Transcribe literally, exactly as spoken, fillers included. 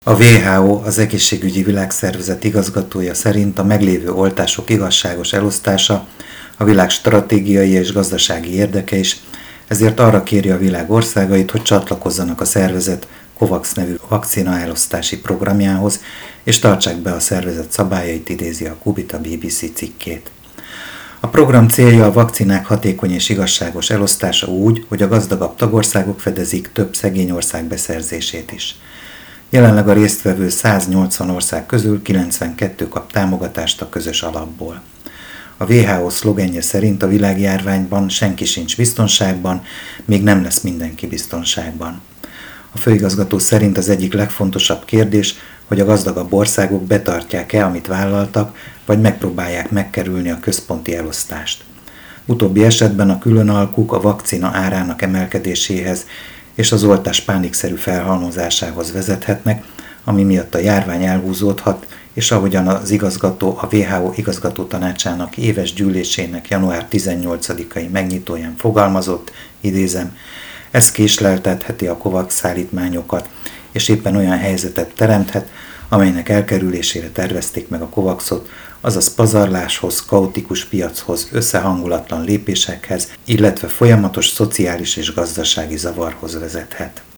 A dupla vé há ó, az Egészségügyi Világszervezet igazgatója szerint a meglévő oltások igazságos elosztása a világ stratégiai és gazdasági érdeke is, ezért arra kéri a világ országait, hogy csatlakozzanak a szervezet COVAX nevű vakcina elosztási programjához, és tartsák be a szervezet szabályait, idézi a Kubit a bé bé cé cikkét. A program célja a vakcinák hatékony és igazságos elosztása úgy, hogy a gazdagabb tagországok fedezik több szegény ország beszerzését is. Jelenleg a résztvevő száznyolcvan ország közül kilencvenkettő kap támogatást a közös alapból. A dupla vé há ó szlogenje szerint a világjárványban senki sincs biztonságban, még nem lesz mindenki biztonságban. A főigazgató szerint az egyik legfontosabb kérdés, hogy a gazdagabb országok betartják-e, amit vállaltak, vagy megpróbálják megkerülni a központi elosztást. Utóbbi esetben a különalkuk a vakcina árának emelkedéséhez és az oltás pánikszerű felhalmozásához vezethetnek, ami miatt a járvány elhúzódhat, és ahogyan az igazgató a dupla vé há ó igazgató tanácsának éves gyűlésének január tizennyolcadikai megnyitóján fogalmazott, idézem, ez késleltetheti a COVAX szállítmányokat, és éppen olyan helyzetet teremthet, amelynek elkerülésére tervezték meg a COVAXot, azaz pazarláshoz, kaotikus piachoz, összehangulatlan lépésekhez, illetve folyamatos szociális és gazdasági zavarhoz vezethet.